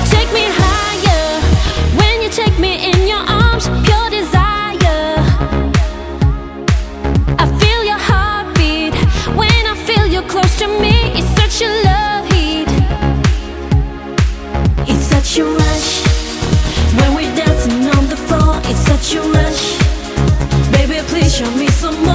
take me higher when you take me in your arms, pure desire. I feel your heartbeat when I feel you close to me. It's such a love heat, it's such a rush when we're dancing on the floor. It's such a rush, baby, please show me some more.